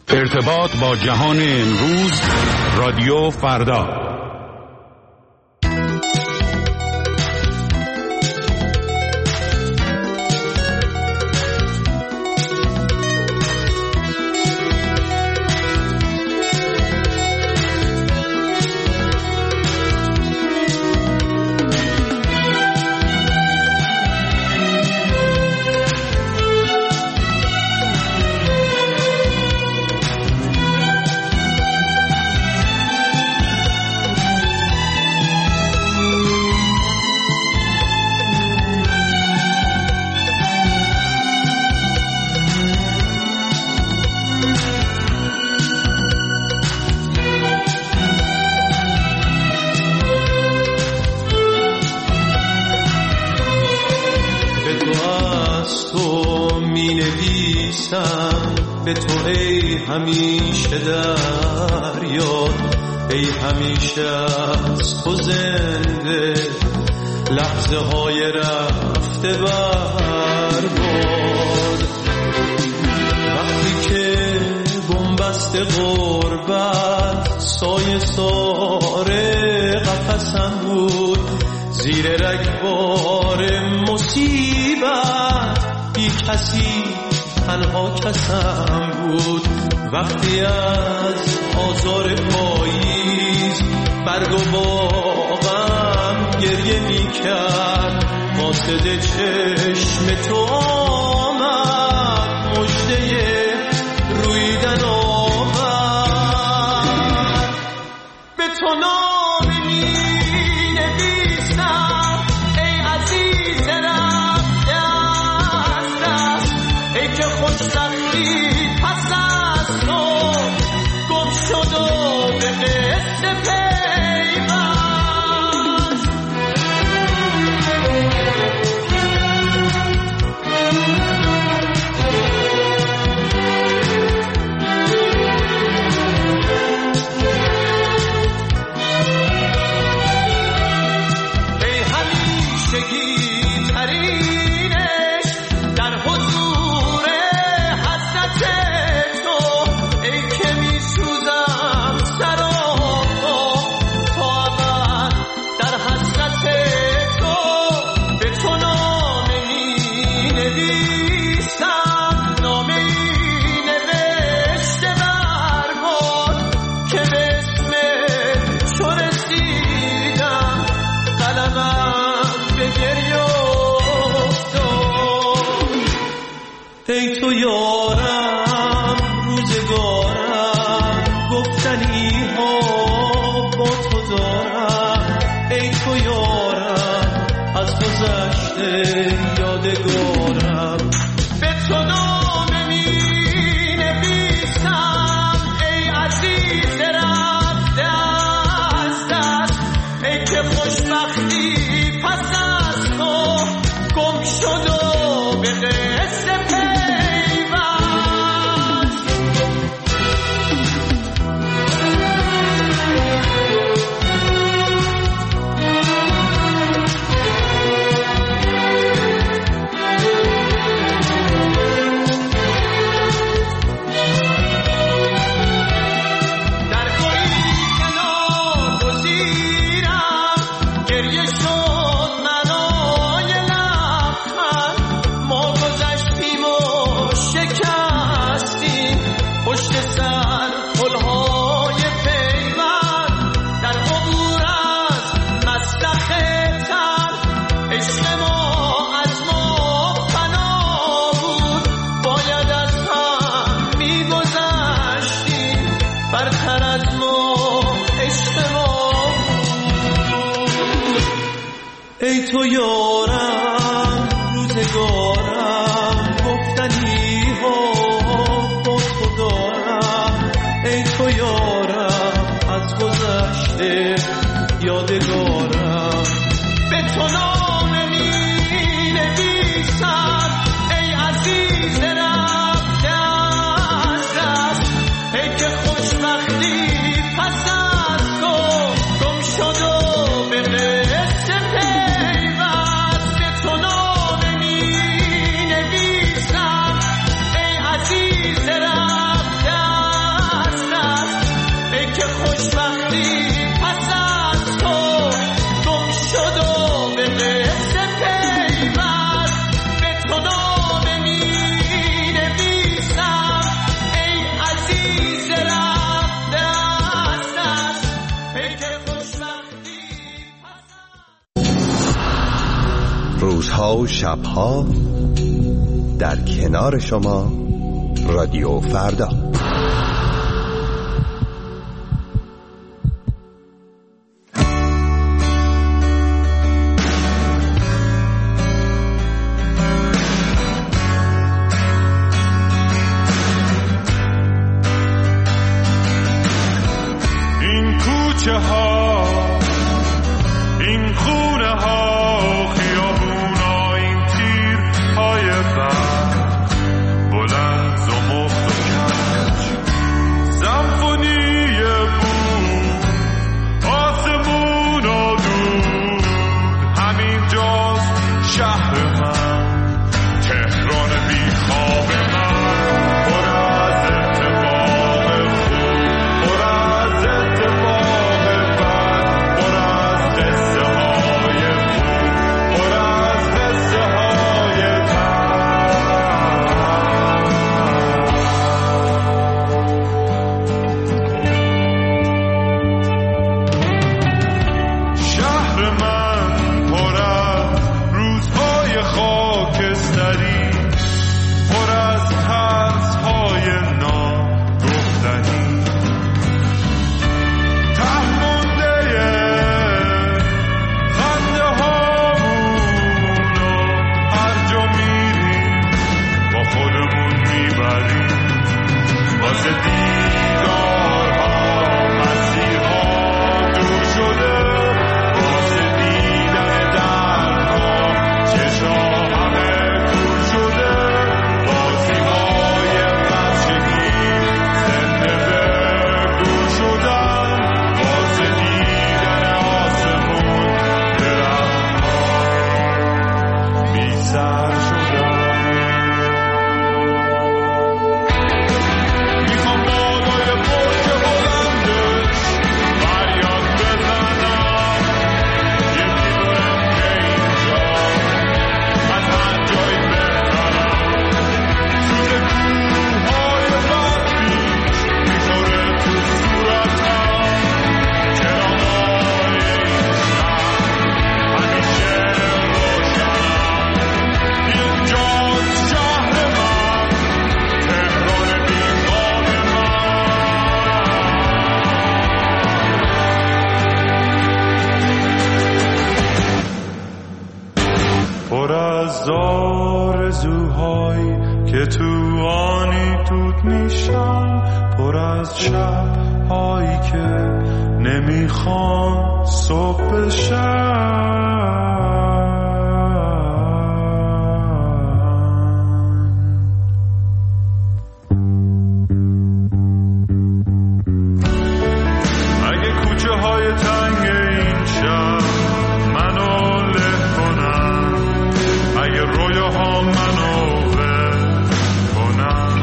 ارتباط با جهان امروز، رادیو فردا. به تو ای همیشه در یاد، ای همیشه از تو زنده، لحظه های رفته برباد. وقتی که بنبست غربت سایه ساره قفسم بود، زیر رگبار مصیبت بی کسی تنها کسم بود. وقتی از آزار پاییز برگ و باغم گریه می کرد، قاصد چشم تو آمد، مژده رویدن آورد. به تو نامه می نویسم ای عزیز رفته از دست، ای که خوشبختی پس از تو گم شد و به قصه پیوست. ای همیشگی ترینش در حضور حضرت تو، ای که می سوزم سراپا تا ابد در حضرت تو. به تو نامه می نویسم، نامه ای نوشته برباد، که به اسم تو رسیدم، قلمم به گریه افتاد. ای تو یارم روزگارم، گفتنی ها با تو دارم. ای تو یارم از گذشته یادگارم. به تو نامه می نویسم ای عزیز رفته از دست، ای که خوشبختی پس از تو گم شد و به قصه پیوست. در گلی که ناگزیرم گریه شد منای لبخند، ما گذشتیم و شکستیم پشت سر پلهای پیوند. در عبور از مسلخ تر عشق ما از ما فنا بود، باید از هم میگذشتیم، برتر از ما عشق ما بود. ای تو یارم روزگارم، گفتنی ها با تو دارم. ای تو یارم از گذشته یادگارم. به تو نامه می نویسم ای عزیز رفته از دست، ای که خوشبختی پس از تو گم شد و به قصه پیوست. به تو نامه می نویسم ای عزیز رفته روزها و شبها در کنار شما رادیو فردا. این کوچه ها، این خونه ها، خیابون ها، این تیر های برق بلند زمخت و کج، سمفونی بود آسمون و دود. همین جاست شهر من، تهران بی خواب من، پر از اتفاق خوب، پر از اتفاق بد، پر از قصه های خوب، پر از قصه های شهر من پر از روزهای خاکستری، پر از ترس‌های ناگفتنی، ته مونده خنده‌هامون و هر جا میریم با خودمون میبریم. واسه دیدارها مسیرها دور شده، واسه دیدن درها چشا همه کور شده، بازی‌های بچگی زنده به گور شدن، واسه دیدن آسمون درخت‌ها بی سر شدن. میخوام بالای برج بلندش فریاد بزنم، یکی برم که اینجا از هر جایی بهترم. سوز کوههای برفیش میخوره تو صورتم، چراغای این شهر همیشه روشنم. اینجاست شهر من، تهران بیخواب من. پر از آرزوهایی که تو آنی دود میشن، پر از شبهایی که نمیخوان صبح بشن. اگه کوچه های تنگ این شهر منو له کنن، اگه رویاها منو ول کنن،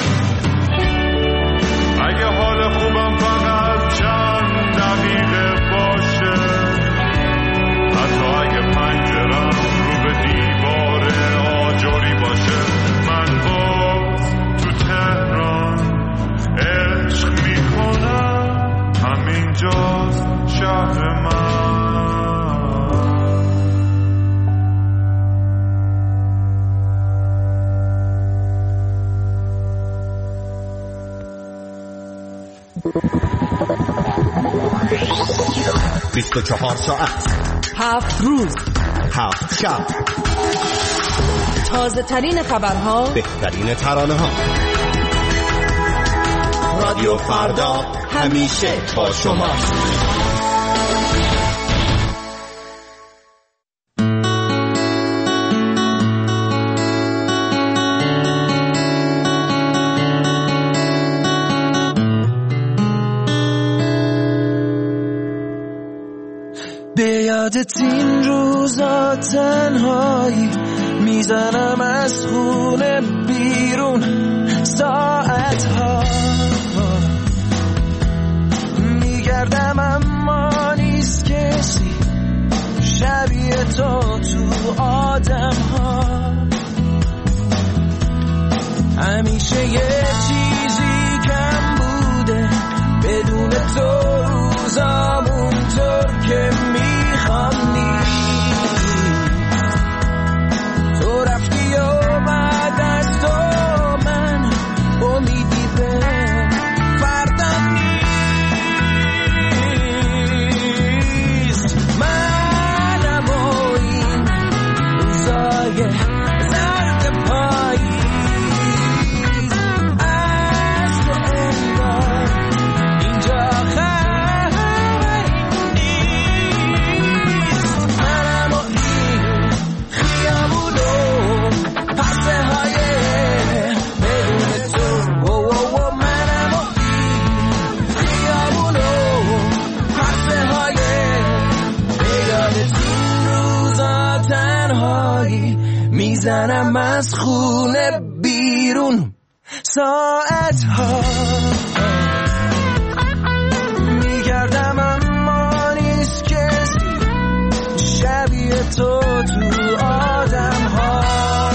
اگه حال خوبم فقط چند دقیقه باشه، حتی اگه پنجرم رو به دیوار آجری باشه، من باز تو تهران عشق میکنم. همینجاست شهر من. 24 ساعت 7 روز 7 شب، تازه ترین خبرها، بهترین ترانه ها. رادیو فردا همیشه با شماست. به یادت این روزا تنهایی میزنم از خونه بیرون ساعتها، میگردم اما نیست کسی شبیه تو آدم ها. همیشه یه چیزی کم بوده بدون تو روزامون طور که میخوام نیست. از خونه بیرون ساعت ها میگردم اما نیست کسی شبیه تو آدم ها.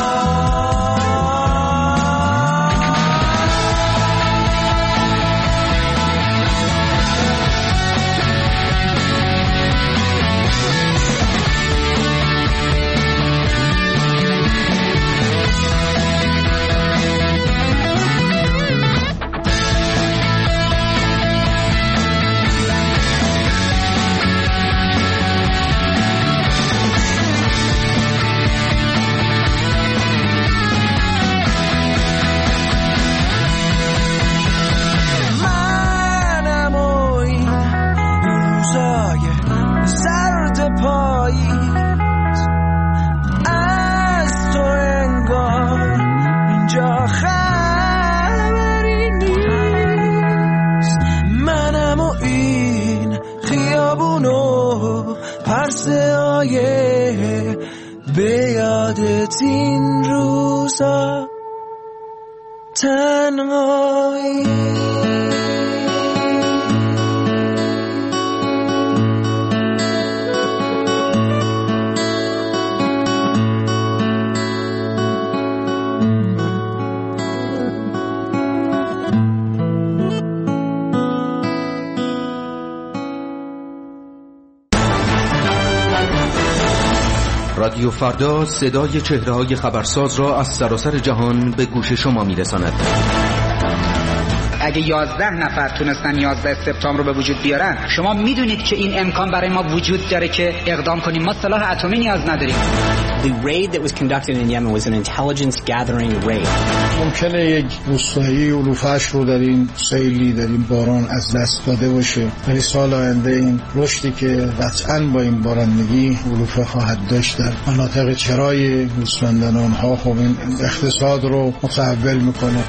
به یادت این روزا تنهایی. رادیو فردا صدای چهره‌های خبرساز را از سراسر جهان به گوش شما می‌رساند. اگه 11 نفر تونستن 11 سپتامبر رو به وجود بیارن، شما میدونید که این امکان برای ما وجود داره که اقدام کنیم. ما سلاح اتمی نیاز نداریم. The raid that was conducted in Yemen was an intelligence gathering raid. ممکنه یک روستایی علوفه‌اش رو در این سیلی، در این باران از دست داده باشه، ولی سال آینده این رشدی که قطعاً با این بارندگی علوفه خواهد داشت در مناطق چرای گوسفندان آنها، خب این اقتصاد رو متحول میکنه.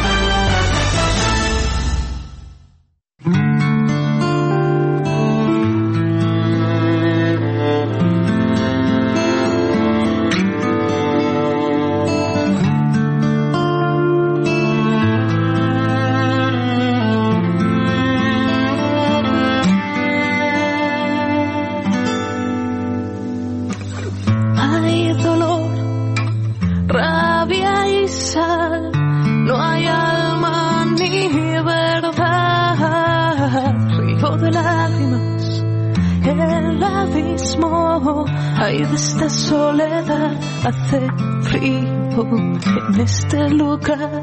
Esta soledad hace frío en este lugar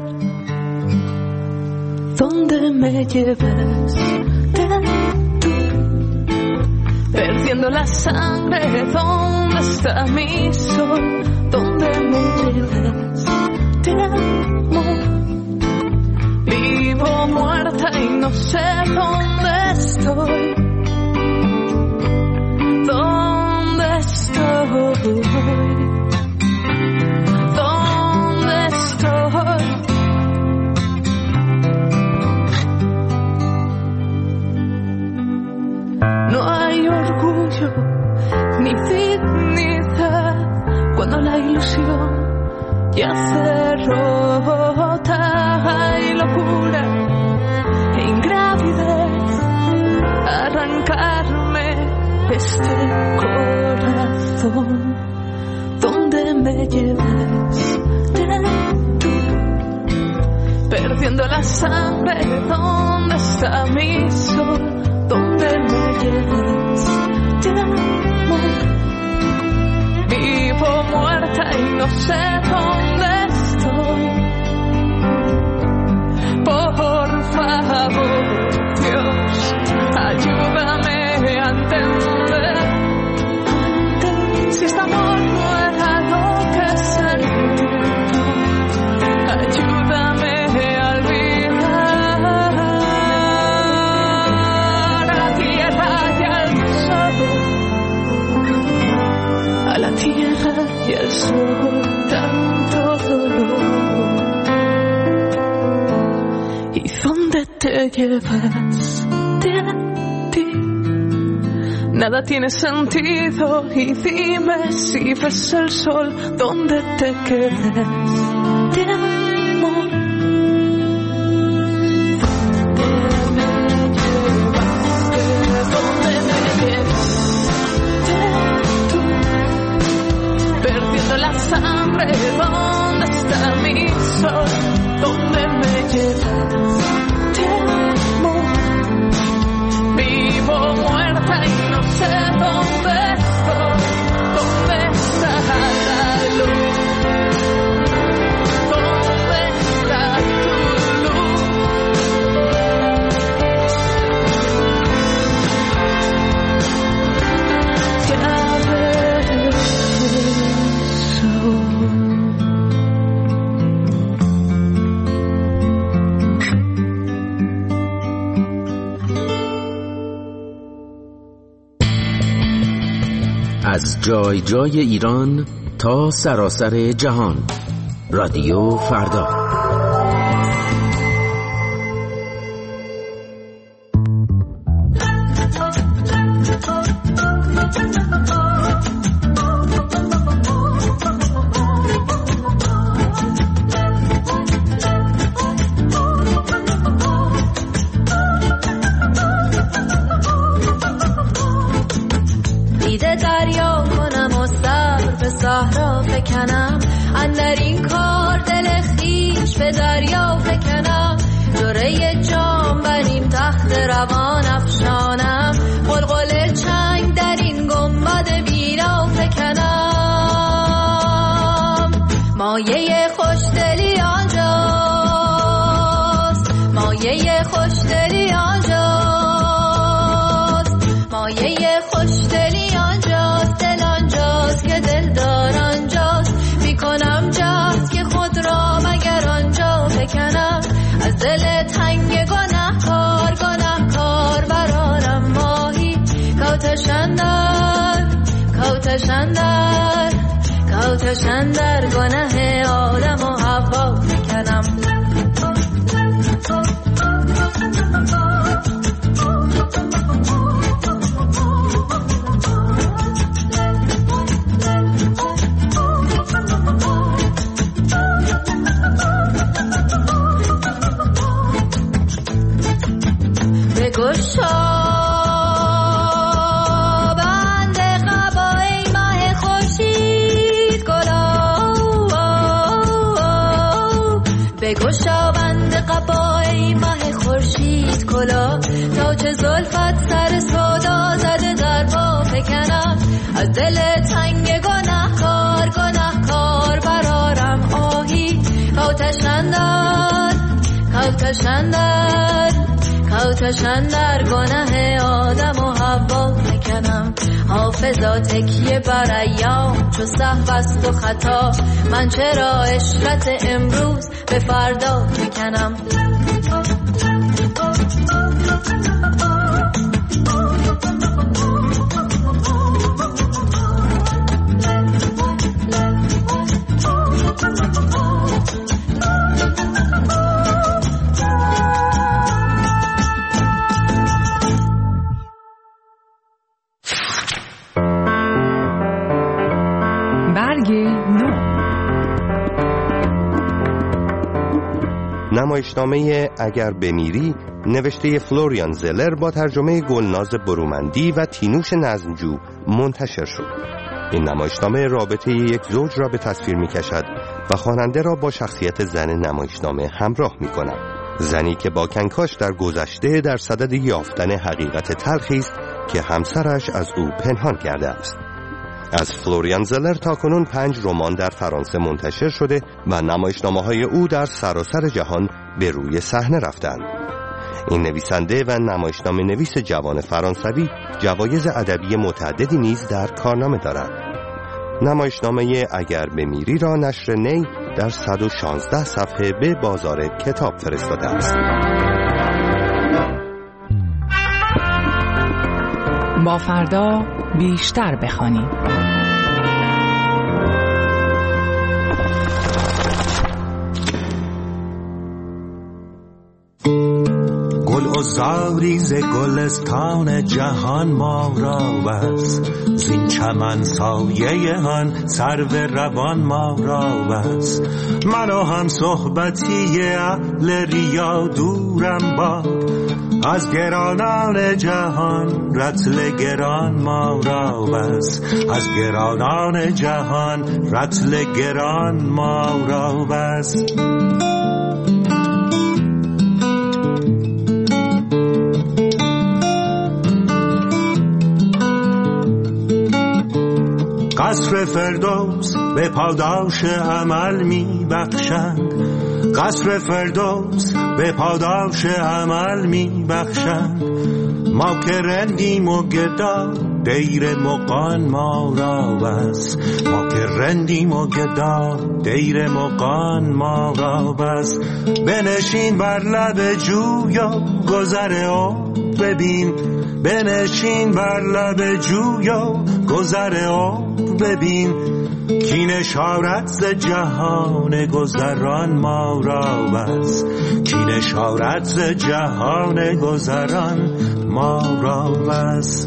donde me lleves tú, perdiendo la sangre. ¿Dónde está mi sol? ¿Dónde me lleves? Te amo, vivo muerta y no sé dónde estoy. ¿Dónde estoy? No hay orgullo ni dignidad cuando la ilusión ya se rota. Hay locura e ingravidez, arrancarme este corazón. Donde me lleves tú, perdiendo la sangre. ¿Dónde está mi sol? ¿Dónde me lleves? Te amo, vivo muerta y no sé dónde estoy. Por favor, Dios, ayúdame a entender si este amor no era lo que sentí. Ayúdame a olvidar a la tierra y al sol, a la tierra y al sol, tanto dolor. ¿Y dónde te llevas? De ti Nada tiene sentido y dime si ves el sol donde te quedes. Te amo. ¿Dónde me llevaste tú? Perdiendo la sangre, ¿dónde está mi sol? ¿Dónde me llevas? Te amo. Vivo muerta y no sé dónde estoy. ¿Dónde está la luz? ¿Dónde está tu luz? Ya از جای جای ایران تا سراسر جهان، رادیو فردا. فکنم اندر این کار دل خویش به دریا فکنم دوره جام بریم تخت روان افشانم قلقل چنگ در این گنبد بیرا فکنم مایه خوشدلی آنجاست مایه خوشدلی آنجاست مایه خوشدلی آنجاست دل آنجاست که دل دار آنجاست میکنم جهد که خود را مگر آنجا بکنم از دل تنگ گنهکار گنهکار برارم ماهی کوتشن در گنه آدم و حوا بکنم گشابند قبای ماه خورشید کلا تا چه زلفت سر سودا زده در پا فکنم از دل تنگ گنهکار گنهکار برارم آهی کوتشن در گنه آدم و حوا فکنم حافظا تکیه بر ایام چو سهو است و خطا من چرا عشرت امروز به فردا فکنم نمایشنامه اگر بمیری نوشته فلوریان زلر با ترجمه گلناز برومندی و تینوش نظمجو منتشر شد. این نمایشنامه رابطه یک زوج را به تصویر می کشد و خواننده را با شخصیت زن نمایشنامه همراه می کند. زنی که با کنکاش در گذشته در صدد یافتن حقیقت تلخی است که همسرش از او پنهان کرده است. از فلوریان زلر تاکنون 5 رمان در فرانسه منتشر شده و نمایشنامه‌های او در سراسر جهان به روی صحنه رفتند. این نویسنده و نمایشنامه نویس جوان فرانسوی جوایز ادبی متعددی نیز در کارنامه دارد. نمایشنامه اگر بمیری را نشر نی در 116 صفحه به بازار کتاب فرستاده است. با فردا بیشتر بخوانیم. گل و زاری ز گلستان جهان ما را بس، زین چمن سایه هان سرو روان ما را بس. من و هم صحبتی اهل ریا دورم باد، از گرانان جهان رطل گران ما را بس، از گرانان جهان رطل گران ما را بس. قصر فردوس به پاداش عمل می بخشند، قصر فردوس به پاداش عمل می بخشند. ما که رندیم و گدا دیر مغان ما را بس، ما که رندیم و گدا دیر مغان ما را بس. بنشین بر لب جویا گذر عمر ببین، بنشین بر لب جویا گذر عمر ببین. کی نشارت ز جهان گذران ما را بس، کی نشارت ز جهان گذران ما را بس.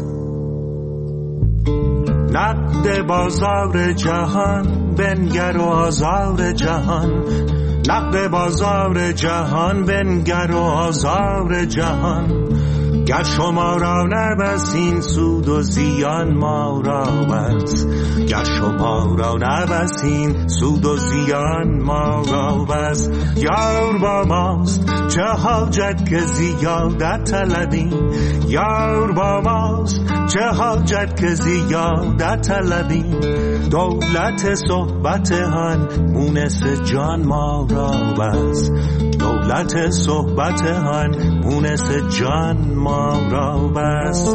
نقد بازار جهان بنگر و آزار جهان، نقد بازار جهان بنگر و آزار جهان. گر شما را نبسین سود و زیان ما را بس، گر شما را نبسین سود و زیان ما را بس. یار با ماست چه حاجت که زیادت طلبیم، یار با ماست چه حاجت که زیادت طلبیم. دولت صحبت هن مونس جان ما را بس، دولت صحبت هن مونس جان ما را بس.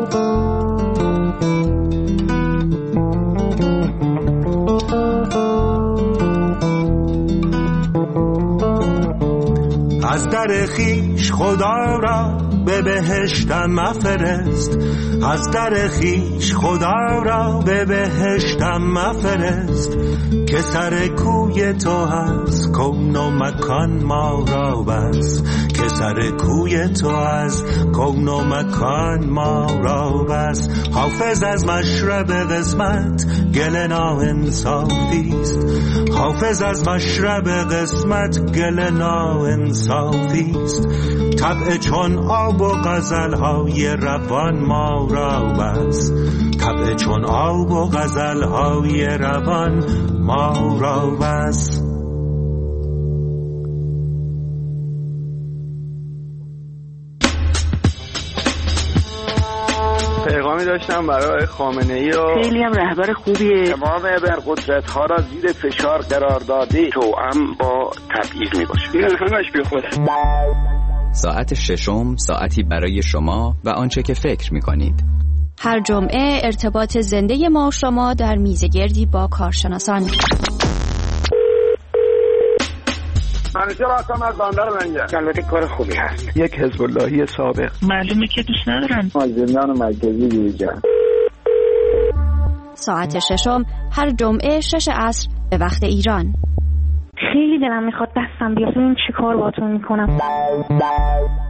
از در خویش خدا را به بهشتم مفرست، از در خویش خدا را به بهشتم مفرست. که سر کوی تو از کون و مکان ما را بس، که سر کوی تو از کون و مکان ما را بس. حافظ از مشرب قسمت گل ناانصافیست، حافظ از مشرب قسمت گل ناانصافیست. طبع چون آب و غزلهای روان ما را بس، طبع چون آب و غزلهای روان ما را بس. پیغامی داشتم برای خامنه‌ای و خیلی هم رهبر خوبیه. تمام ابرقدرت‌ها را زیر فشار قرار داده، توأم با تبعیض میباشه. این همش بی خوده. ساعت ششم ساعتی برای شما و آنچه که فکر می‌کنید. هر جمعه ارتباط زنده ما و شما در میزگردی با کارشناسان. منیجر هستم از بندر منجر. البته کار خوبی هست. یک حزب اللهی سابق. معلومه که دوست ندارن. از زندان مرکزی بیرون. ساعت ششم هر جمعه 6 عصر به وقت ایران. خیلی دلم میخواد دستم بیاد، این چیکار باهاتون میکنم.